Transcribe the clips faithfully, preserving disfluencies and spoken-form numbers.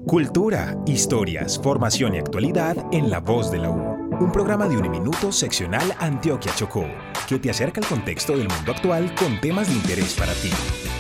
Cultura, historias, formación y actualidad en La Voz de la U. Un programa de Uniminuto seccional Antioquia Chocó, que te acerca al contexto del mundo actual con temas de interés para ti.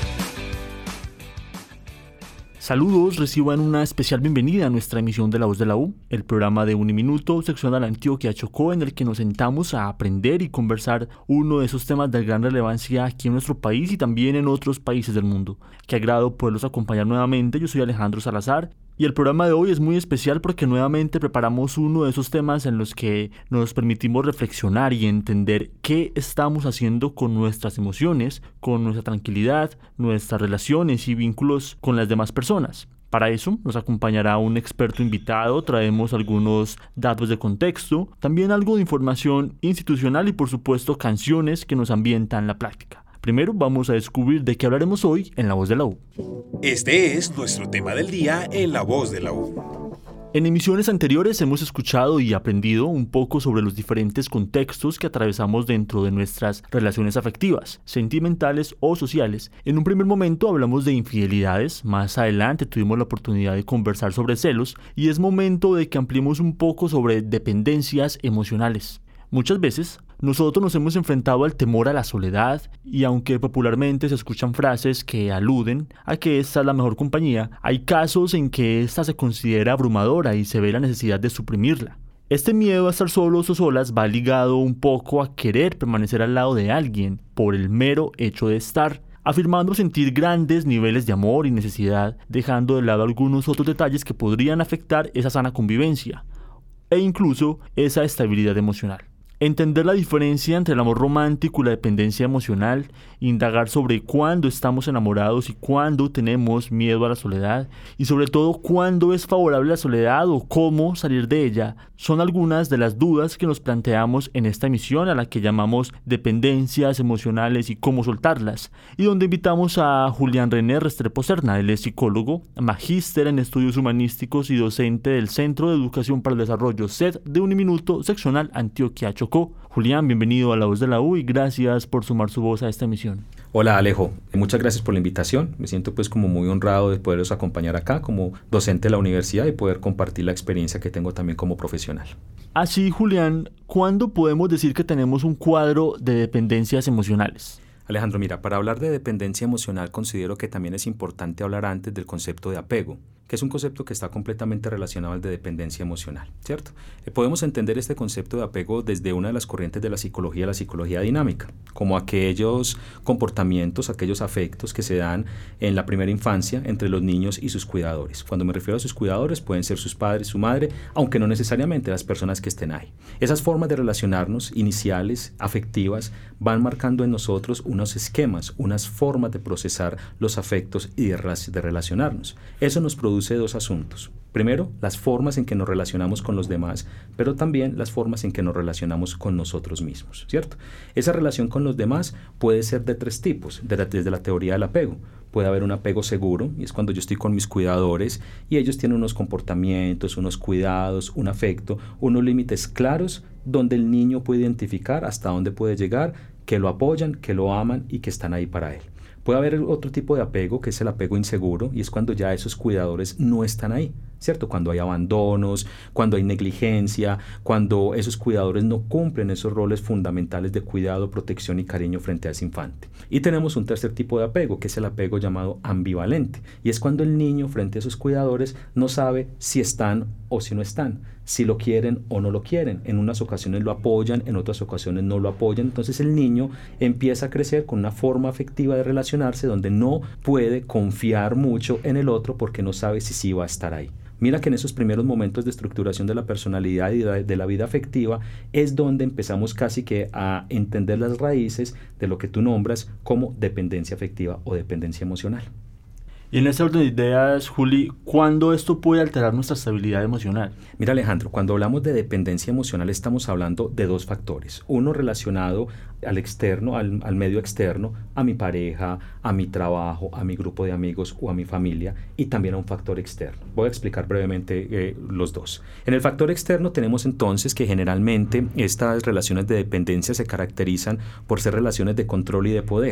Saludos, reciban una especial bienvenida a nuestra emisión de La Voz de la U, el programa de Uniminuto seccional Antioquia Chocó, en el que nos sentamos a aprender y conversar uno de esos temas de gran relevancia aquí en nuestro país y también en otros países del mundo. Qué agrado poderlos acompañar nuevamente. Yo soy Alejandro Salazar. Y el programa de hoy es muy especial porque nuevamente preparamos uno de esos temas en los que nos permitimos reflexionar y entender qué estamos haciendo con nuestras emociones, con nuestra tranquilidad, nuestras relaciones y vínculos con las demás personas. Para eso nos acompañará un experto invitado, traemos algunos datos de contexto, también algo de información institucional y por supuesto canciones que nos ambientan la práctica. Primero vamos a descubrir de qué hablaremos hoy en La Voz de la U. Este es nuestro tema del día en La Voz de la U. En emisiones anteriores hemos escuchado y aprendido un poco sobre los diferentes contextos que atravesamos dentro de nuestras relaciones afectivas, sentimentales o sociales. En un primer momento hablamos de infidelidades, más adelante tuvimos la oportunidad de conversar sobre celos y es momento de que ampliemos un poco sobre dependencias emocionales. Muchas veces nosotros nos hemos enfrentado al temor a la soledad y aunque popularmente se escuchan frases que aluden a que esta es la mejor compañía, hay casos en que esta se considera abrumadora y se ve la necesidad de suprimirla. Este miedo a estar solos o solas va ligado un poco a querer permanecer al lado de alguien por el mero hecho de estar, afirmando sentir grandes niveles de amor y necesidad, dejando de lado algunos otros detalles que podrían afectar esa sana convivencia e incluso esa estabilidad emocional. Entender la diferencia entre el amor romántico y la dependencia emocional, indagar sobre cuándo estamos enamorados y cuándo tenemos miedo a la soledad, y sobre todo cuándo es favorable la soledad o cómo salir de ella, son algunas de las dudas que nos planteamos en esta emisión a la que llamamos dependencias emocionales y cómo soltarlas, y donde invitamos a Julián René Restrepo Serna. Él es psicólogo, magíster en estudios humanísticos y docente del Centro de Educación para el Desarrollo C E D de Uniminuto seccional Antioquia Chocó. Julián, bienvenido a La Voz de la U y gracias por sumar su voz a esta emisión. Hola Alejo, muchas gracias por la invitación. Me siento pues como muy honrado de poderlos acompañar acá como docente de la universidad y poder compartir la experiencia que tengo también como profesional. Así, Julián, ¿cuándo podemos decir que tenemos un cuadro de dependencias emocionales? Alejandro, mira, para hablar de dependencia emocional considero que también es importante hablar antes del concepto de apego, que es un concepto que está completamente relacionado al de dependencia emocional, ¿cierto? Eh, podemos entender este concepto de apego desde una de las corrientes de la psicología, la psicología dinámica, como aquellos comportamientos, aquellos afectos que se dan en la primera infancia entre los niños y sus cuidadores. Cuando me refiero a sus cuidadores, pueden ser sus padres, su madre, aunque no necesariamente las personas que estén ahí. Esas formas de relacionarnos iniciales, afectivas, van marcando en nosotros unos esquemas, unas formas de procesar los afectos y de, de relacionarnos. Eso nos produce dos asuntos. Primero, las formas en que nos relacionamos con los demás, pero también las formas en que nos relacionamos con nosotros mismos, ¿cierto? Esa relación con los demás puede ser de tres tipos, desde la teoría del apego. Puede haber un apego seguro, y es cuando yo estoy con mis cuidadores y ellos tienen unos comportamientos, unos cuidados, un afecto, unos límites claros donde el niño puede identificar hasta dónde puede llegar, que lo apoyan, que lo aman y que están ahí para él. Puede haber otro tipo de apego, que es el apego inseguro, y es cuando ya esos cuidadores no están ahí, ¿cierto? Cuando hay abandonos, cuando hay negligencia, cuando esos cuidadores no cumplen esos roles fundamentales de cuidado, protección y cariño frente a ese infante. Y tenemos un tercer tipo de apego, que es el apego llamado ambivalente, y es cuando el niño frente a esos cuidadores no sabe si están o si no están, si lo quieren o no lo quieren. En unas ocasiones lo apoyan, en otras ocasiones no lo apoyan. Entonces el niño empieza a crecer con una forma afectiva de relacionarse donde no puede confiar mucho en el otro porque no sabe si sí va a estar ahí. Mira que en esos primeros momentos de estructuración de la personalidad y de la vida afectiva es donde empezamos casi que a entender las raíces de lo que tú nombras como dependencia afectiva o dependencia emocional. Y en ese orden de ideas, Juli, ¿cuándo esto puede alterar nuestra estabilidad emocional? Mira, Alejandro, cuando hablamos de dependencia emocional estamos hablando de dos factores. Uno relacionado al externo, al, al medio externo, a mi pareja, a mi trabajo, a mi grupo de amigos o a mi familia, y también a un factor externo. Voy a explicar brevemente eh, los dos. En el factor externo tenemos entonces que generalmente estas relaciones de dependencia se caracterizan por ser relaciones de control y de poder.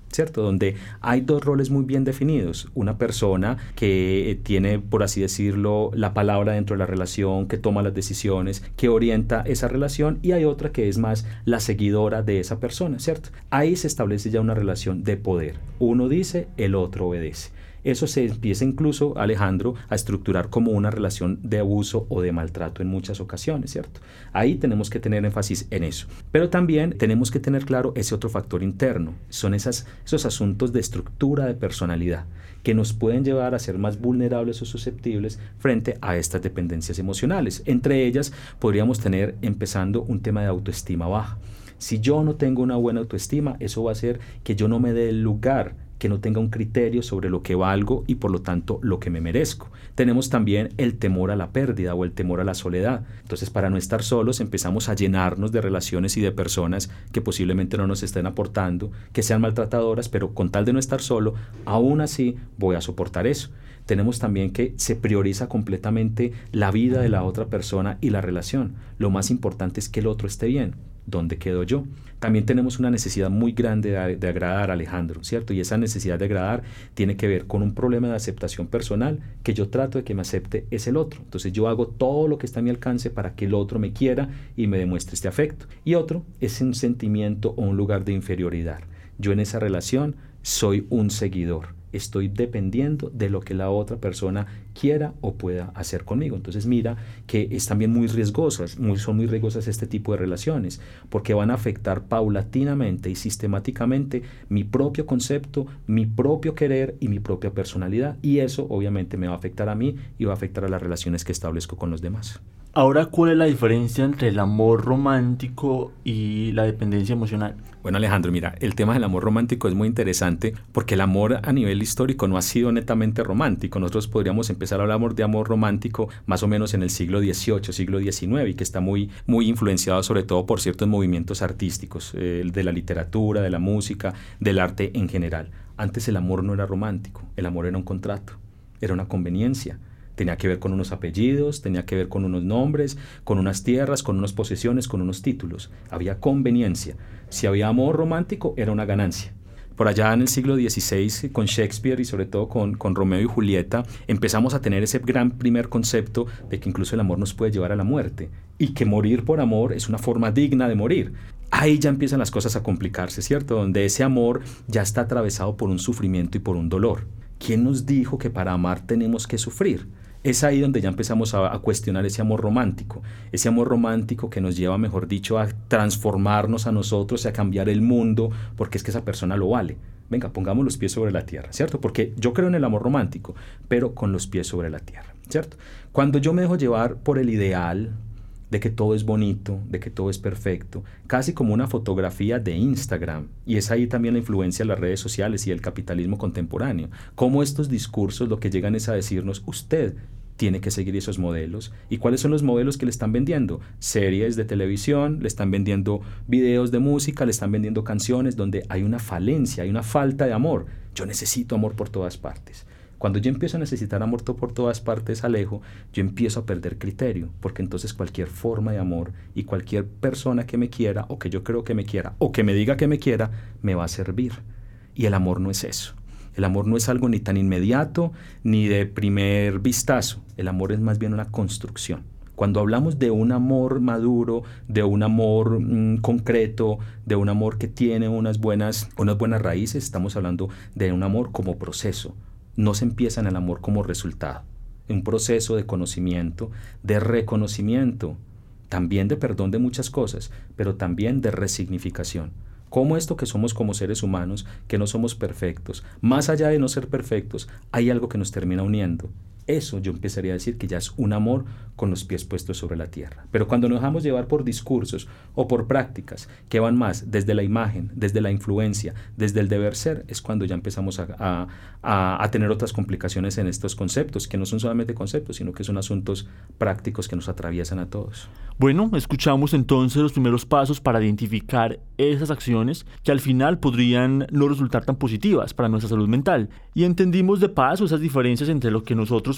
¿cierto? Donde hay dos roles muy bien definidos. Una persona que tiene, por así decirlo, la palabra dentro de la relación, que toma las decisiones, que orienta esa relación, y hay otra que es más la seguidora de esa persona, ¿cierto? Ahí se establece ya una relación de poder. Uno dice, el otro obedece. Eso se empieza incluso, Alejandro, a estructurar como una relación de abuso o de maltrato en muchas ocasiones, ¿cierto? Ahí tenemos que tener énfasis en eso. Pero también tenemos que tener claro ese otro factor interno. Son esas, esos asuntos de estructura de personalidad que nos pueden llevar a ser más vulnerables o susceptibles frente a estas dependencias emocionales. Entre ellas podríamos tener, empezando, un tema de autoestima baja. Si yo no tengo una buena autoestima, eso va a hacer que yo no me dé el lugar, que no tenga un criterio sobre lo que valgo y por lo tanto lo que me merezco. Tenemos también el temor a la pérdida o el temor a la soledad. Entonces, para no estar solos, empezamos a llenarnos de relaciones y de personas que posiblemente no nos estén aportando, que sean maltratadoras, pero con tal de no estar solo, aún así voy a soportar eso. Tenemos también que se prioriza completamente la vida de la otra persona y la relación. Lo más importante es que el otro esté bien. ¿Dónde quedo yo? También tenemos una necesidad muy grande de, de agradar, Alejandro, ¿cierto? Y esa necesidad de agradar tiene que ver con un problema de aceptación personal, que yo trato de que me acepte es el otro. Entonces yo hago todo lo que está a mi alcance para que el otro me quiera y me demuestre este afecto. Y otro es un sentimiento o un lugar de inferioridad. Yo en esa relación soy un seguidor. Estoy dependiendo de lo que la otra persona quiera o pueda hacer conmigo. Entonces mira que es también muy riesgosas, muy, son muy riesgosas este tipo de relaciones, porque van a afectar paulatinamente y sistemáticamente mi propio concepto, mi propio querer y mi propia personalidad, y eso obviamente me va a afectar a mí y va a afectar a las relaciones que establezco con los demás. Ahora, ¿cuál es la diferencia entre el amor romántico y la dependencia emocional? Bueno, Alejandro, mira, el tema del amor romántico es muy interesante porque el amor a nivel histórico no ha sido netamente romántico. Nosotros podríamos empezar a hablar de amor romántico más o menos en el siglo dieciocho, siglo diecinueve, y que está muy, muy influenciado sobre todo por ciertos movimientos artísticos, eh, de la literatura, de la música, del arte en general. Antes el amor no era romántico, el amor era un contrato, era una conveniencia. Tenía que ver con unos apellidos, tenía que ver con unos nombres, con unas tierras, con unas posesiones, con unos títulos. Había conveniencia. Si había amor romántico, era una ganancia. Por allá en el siglo dieciséis, con Shakespeare y sobre todo con, con Romeo y Julieta, empezamos a tener ese gran primer concepto de que incluso el amor nos puede llevar a la muerte y que morir por amor es una forma digna de morir. Ahí ya empiezan las cosas a complicarse, ¿cierto? Donde ese amor ya está atravesado por un sufrimiento y por un dolor. ¿Quién nos dijo que para amar tenemos que sufrir? Es ahí donde ya empezamos a, a cuestionar ese amor romántico, ese amor romántico que nos lleva, mejor dicho, a transformarnos a nosotros y a cambiar el mundo, porque es que esa persona lo vale. Venga, pongamos los pies sobre la tierra, ¿cierto? Porque yo creo en el amor romántico, pero con los pies sobre la tierra, ¿cierto? Cuando yo me dejo llevar por el ideal de que todo es bonito, de que todo es perfecto, casi como una fotografía de Instagram. Y es ahí también la influencia de las redes sociales y el capitalismo contemporáneo. Cómo estos discursos lo que llegan es a decirnos, usted tiene que seguir esos modelos. ¿Y cuáles son los modelos que le están vendiendo? Series de televisión, le están vendiendo videos de música, le están vendiendo canciones donde hay una falencia, hay una falta de amor. Yo necesito amor por todas partes. Cuando yo empiezo a necesitar amor por todas partes, Alejo, yo empiezo a perder criterio, porque entonces cualquier forma de amor y cualquier persona que me quiera, o que yo creo que me quiera, o que me diga que me quiera, me va a servir. Y el amor no es eso. El amor no es algo ni tan inmediato, ni de primer vistazo. El amor es más bien una construcción. Cuando hablamos de un amor maduro, de un amor mmm, concreto, de un amor que tiene unas buenas, unas buenas raíces, estamos hablando de un amor como proceso. No se empieza en el amor como resultado, un proceso de conocimiento, de reconocimiento, también de perdón de muchas cosas, pero también de resignificación. Como esto que somos como seres humanos, que no somos perfectos, más allá de no ser perfectos, hay algo que nos termina uniendo. Eso yo empezaría a decir que ya es un amor con los pies puestos sobre la tierra. Pero cuando nos dejamos llevar por discursos o por prácticas que van más desde la imagen, desde la influencia, desde el deber ser, es cuando ya empezamos a, a, a, a tener otras complicaciones en estos conceptos, que no son solamente conceptos, sino que son asuntos prácticos que nos atraviesan a todos. Bueno, escuchamos entonces los primeros pasos para identificar esas acciones que al final podrían no resultar tan positivas para nuestra salud mental. Y entendimos de paso esas diferencias entre lo que nosotros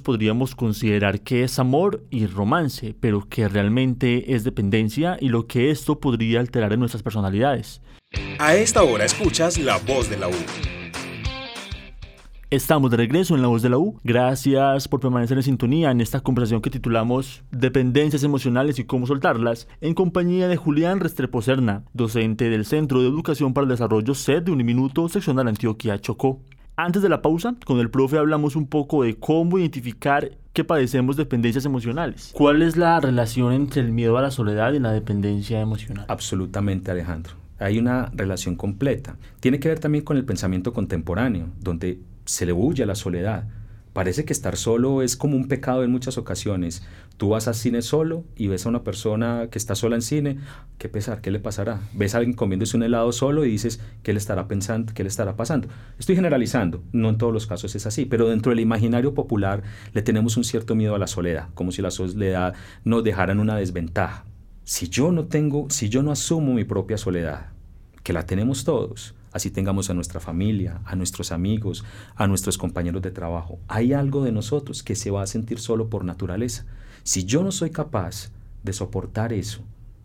nosotros podríamos considerar que es amor y romance, pero que realmente es dependencia y lo que esto podría alterar en nuestras personalidades. A esta hora escuchas La Voz de la U. Estamos de regreso en La Voz de la U. Gracias por permanecer en sintonía en esta conversación que titulamos Dependencias emocionales y cómo soltarlas, en compañía de Julián Restrepo Serna, docente del Centro de Educación para el Desarrollo C E D de Uniminuto, seccional Antioquia Chocó. Antes de la pausa, con el profe hablamos un poco de cómo identificar que padecemos dependencias emocionales. ¿Cuál es la relación entre el miedo a la soledad y la dependencia emocional? Absolutamente, Alejandro. Hay una relación completa. Tiene que ver también con el pensamiento contemporáneo, donde se le huye a la soledad. Parece que estar solo es como un pecado en muchas ocasiones. Tú vas al cine solo y ves a una persona que está sola en cine. Qué pesar, ¿qué le pasará? Ves a alguien comiéndose un helado solo y dices, ¿qué le estará pensando? ¿Qué le estará pasando? Estoy generalizando, no en todos los casos es así, pero dentro del imaginario popular le tenemos un cierto miedo a la soledad, como si la soledad nos dejara en una desventaja. Si yo no tengo, si yo no asumo mi propia soledad, que la tenemos todos, así tengamos a nuestra familia, a nuestros amigos, a nuestros compañeros de trabajo, hay algo de nosotros que se va a sentir solo por naturaleza. Si yo no soy capaz de soportar eso,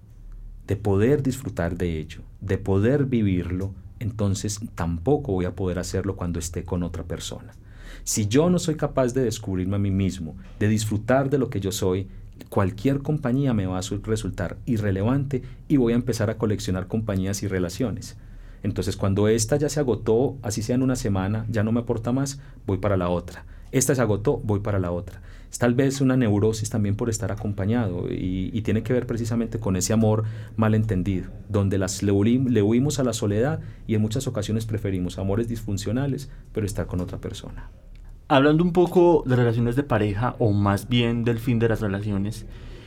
de poder disfrutar de ello, de poder vivirlo, entonces tampoco voy a poder hacerlo cuando esté con otra persona. Si yo no soy capaz de descubrirme a mí mismo, de disfrutar de lo que yo soy, cualquier compañía me va a resultar irrelevante y voy a empezar a coleccionar compañías y relaciones. Entonces, cuando esta ya se agotó, así sea en una semana, ya no me aporta más, voy para la otra. Esta se agotó, voy para la otra. Es tal vez una neurosis también por estar acompañado y, y tiene que ver precisamente con ese amor malentendido, donde las, le, huim, le huimos a la soledad y en muchas ocasiones preferimos amores disfuncionales, pero estar con otra persona. Hablando un poco de relaciones de pareja, o más bien del fin de las relaciones,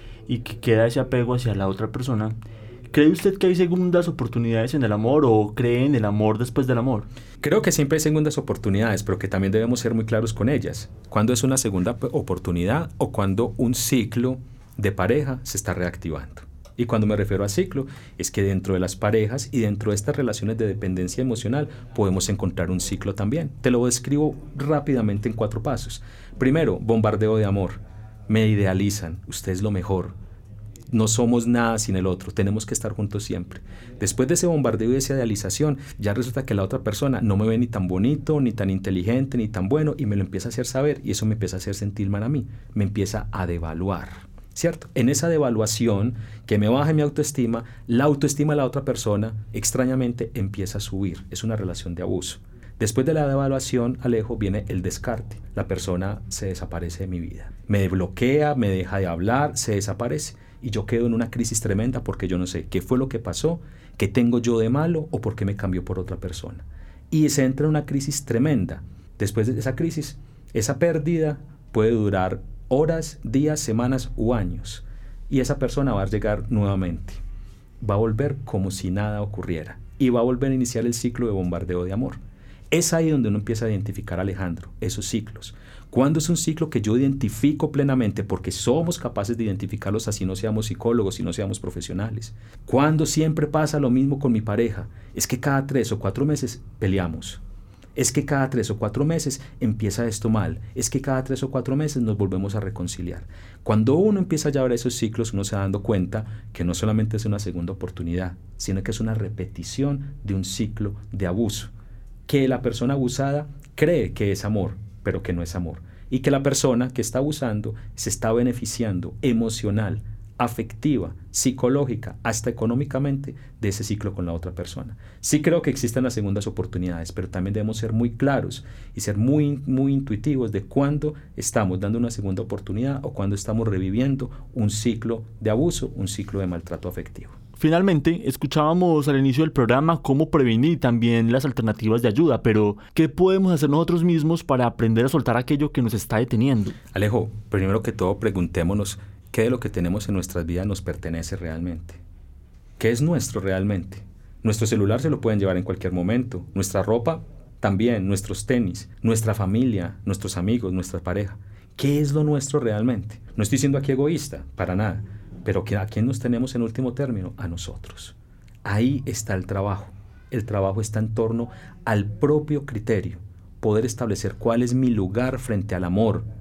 y que queda ese apego hacia la otra persona, ¿cree usted que hay segundas oportunidades en el amor o cree en el amor después del amor? Creo que siempre hay segundas oportunidades, pero que también debemos ser muy claros con ellas. ¿Cuándo es una segunda oportunidad o cuando un ciclo de pareja se está reactivando? Y cuando me refiero a ciclo, es que dentro de las parejas y dentro de estas relaciones de dependencia emocional podemos encontrar un ciclo también. Te lo describo rápidamente en cuatro pasos. Primero, bombardeo de amor. Me idealizan, usted es lo mejor. No somos nada sin el otro, tenemos que estar juntos siempre. Después de ese bombardeo y esa idealización, ya resulta que la otra persona no me ve ni tan bonito, ni tan inteligente, ni tan bueno, y me lo empieza a hacer saber, y eso me empieza a hacer sentir mal a mí, me empieza a devaluar. ¿Cierto? En esa devaluación que me baja mi autoestima, la autoestima de la otra persona extrañamente empieza a subir. Es una relación de abuso. Después de la devaluación, Alejo, viene el descarte. La persona se desaparece de mi vida. Me bloquea, me deja de hablar, se desaparece. Y yo quedo en una crisis tremenda porque yo no sé qué fue lo que pasó, qué tengo yo de malo o por qué me cambió por otra persona. Y se entra en una crisis tremenda. Después de esa crisis, esa pérdida puede durar horas, días, semanas u años. Y esa persona va a llegar nuevamente. Va a volver como si nada ocurriera. Y va a volver a iniciar el ciclo de bombardeo de amor. Es ahí donde uno empieza a identificar, Alejandro, esos ciclos. ¿Cuándo es un ciclo que yo identifico plenamente? Porque somos capaces de identificarlos así no seamos psicólogos, y no seamos profesionales. ¿Cuándo siempre pasa lo mismo con mi pareja? Es que cada tres o cuatro meses peleamos. Es que cada tres o cuatro meses empieza esto mal. Es que cada tres o cuatro meses nos volvemos a reconciliar. Cuando uno empieza a llevar esos ciclos, uno se va dando cuenta que no solamente es una segunda oportunidad, sino que es una repetición de un ciclo de abuso. Que la persona abusada cree que es amor, pero que no es amor. Y que la persona que está abusando se está beneficiando emocional, afectiva, psicológica, hasta económicamente de ese ciclo con la otra persona. Sí creo que existen las segundas oportunidades, pero también debemos ser muy claros y ser muy, muy intuitivos de cuándo estamos dando una segunda oportunidad o cuándo estamos reviviendo un ciclo de abuso, un ciclo de maltrato afectivo. Finalmente, escuchábamos al inicio del programa cómo prevenir y también las alternativas de ayuda, pero ¿qué podemos hacer nosotros mismos para aprender a soltar aquello que nos está deteniendo? Alejo, primero que todo preguntémonos qué de lo que tenemos en nuestras vidas nos pertenece realmente. ¿Qué es nuestro realmente? Nuestro celular se lo pueden llevar en cualquier momento, nuestra ropa también, nuestros tenis, nuestra familia, nuestros amigos, nuestra pareja. ¿Qué es lo nuestro realmente? No estoy siendo aquí egoísta, para nada. Pero ¿a quién nos tenemos en último término? A nosotros. Ahí está el trabajo. El trabajo está en torno al propio criterio. Poder establecer cuál es mi lugar frente al amor,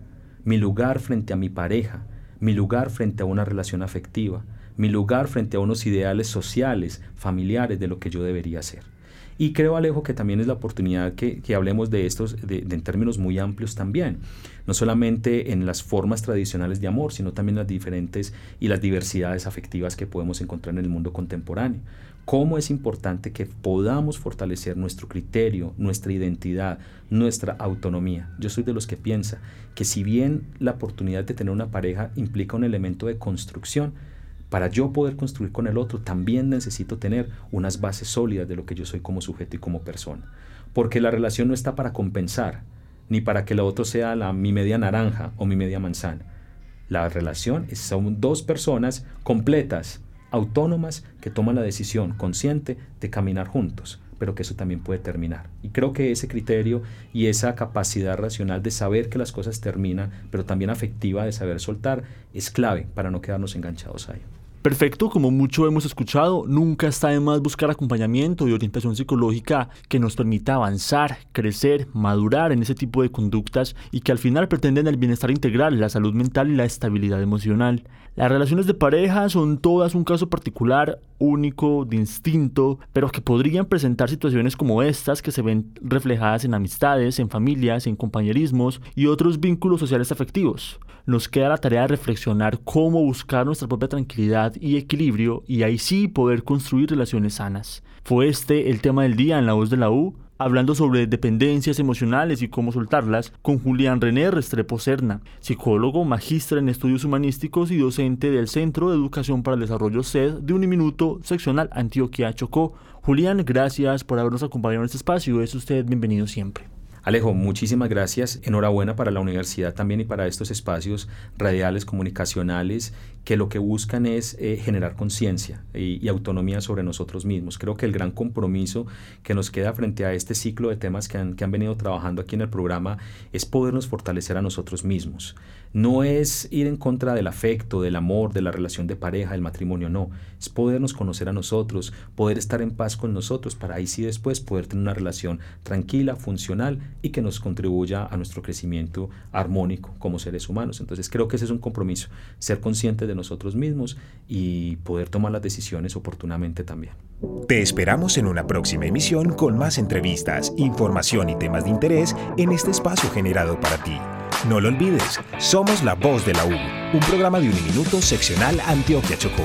mi lugar frente a mi pareja, mi lugar frente a una relación afectiva, mi lugar frente a unos ideales sociales, familiares de lo que yo debería ser. Y creo, Alejo, que también es la oportunidad que, que hablemos de estos de, de, en términos muy amplios también, no solamente en las formas tradicionales de amor, sino también las diferentes y las diversidades afectivas que podemos encontrar en el mundo contemporáneo. Cómo es importante que podamos fortalecer nuestro criterio, nuestra identidad, nuestra autonomía. Yo soy de los que piensa que si bien la oportunidad de tener una pareja implica un elemento de construcción, para yo poder construir con el otro, también necesito tener unas bases sólidas de lo que yo soy como sujeto y como persona. Porque la relación no está para compensar, ni para que el otro sea la, mi media naranja o mi media manzana. La relación es, son dos personas completas, autónomas, que toman la decisión consciente de caminar juntos, pero que eso también puede terminar. Y creo que ese criterio y esa capacidad racional de saber que las cosas terminan, pero también afectiva de saber soltar, es clave para no quedarnos enganchados ahí. Perfecto, como mucho hemos escuchado, nunca está de más buscar acompañamiento y orientación psicológica que nos permita avanzar, crecer, madurar en ese tipo de conductas y que al final pretenden el bienestar integral, la salud mental y la estabilidad emocional. Las relaciones de pareja son todas un caso particular, único, distinto, pero que podrían presentar situaciones como estas que se ven reflejadas en amistades, en familias, en compañerismos y otros vínculos sociales afectivos. Nos queda la tarea de reflexionar cómo buscar nuestra propia tranquilidad y equilibrio y ahí sí poder construir relaciones sanas. Fue este el tema del día en La Voz de la U, hablando sobre dependencias emocionales y cómo soltarlas, con Julián René Restrepo Serna, psicólogo, magíster en estudios humanísticos y docente del Centro de Educación para el Desarrollo C E D de Uniminuto, seccional Antioquia Chocó. Julián, gracias por habernos acompañado en este espacio. Es usted bienvenido siempre. Alejo, muchísimas gracias. Enhorabuena para la universidad también y para estos espacios radiales, comunicacionales, que lo que buscan es eh, generar conciencia y, y autonomía sobre nosotros mismos. Creo que el gran compromiso que nos queda frente a este ciclo de temas que han, que han venido trabajando aquí en el programa es podernos fortalecer a nosotros mismos. No es ir en contra del afecto, del amor, de la relación de pareja, del matrimonio, no. Es podernos conocer a nosotros, poder estar en paz con nosotros para ahí sí después poder tener una relación tranquila, funcional y que nos contribuya a nuestro crecimiento armónico como seres humanos. Entonces creo que ese es un compromiso, ser conscientes de nosotros mismos y poder tomar las decisiones oportunamente también. Te esperamos en una próxima emisión con más entrevistas, información y temas de interés en este espacio generado para ti. No lo olvides, somos La Voz de la U, un programa de Uniminuto seccional Antioquia Chocó.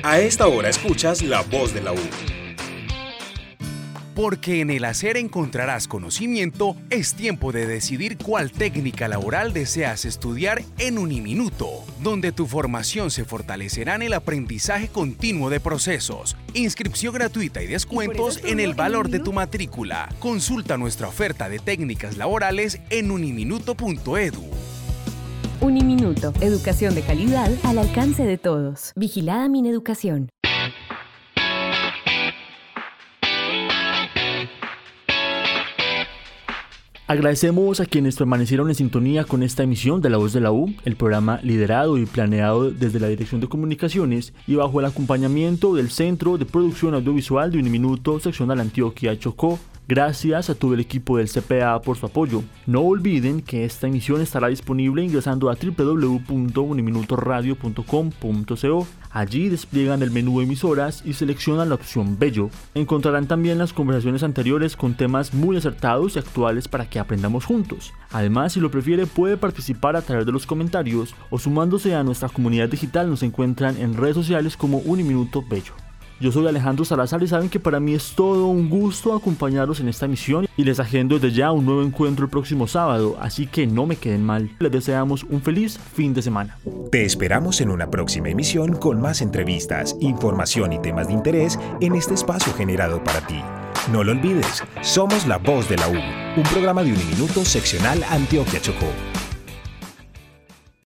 A esta hora escuchas La Voz de la U. Porque en el hacer encontrarás conocimiento, es tiempo de decidir cuál técnica laboral deseas estudiar en Uniminuto, donde tu formación se fortalecerá en el aprendizaje continuo de procesos, inscripción gratuita y descuentos en el valor de tu matrícula. Consulta nuestra oferta de técnicas laborales en uniminuto punto edu. Uniminuto, educación de calidad al alcance de todos. Vigilada Mineducación. Agradecemos a quienes permanecieron en sintonía con esta emisión de La Voz de la U, el programa liderado y planeado desde la Dirección de Comunicaciones y bajo el acompañamiento del Centro de Producción Audiovisual de Uniminuto, Seccional Antioquia Chocó. Gracias a todo el equipo del C P A por su apoyo. No olviden que esta emisión estará disponible ingresando a doble u doble u doble u punto uniminutoradio punto com punto co. Allí despliegan el menú emisoras y seleccionan la opción Bello. Encontrarán también las conversaciones anteriores con temas muy acertados y actuales para que aprendamos juntos. Además, si lo prefiere, puede participar a través de los comentarios o sumándose a nuestra comunidad digital. Nos encuentran en redes sociales como Uniminuto Bello. Yo soy Alejandro Salazar y saben que para mí es todo un gusto acompañarlos en esta emisión y les agendo desde ya un nuevo encuentro el próximo sábado, así que no me queden mal. Les deseamos un feliz fin de semana. Te esperamos en una próxima emisión con más entrevistas, información y temas de interés en este espacio generado para ti. No lo olvides, somos La Voz de la U, un programa de Uniminuto Seccional Antioquia Chocó.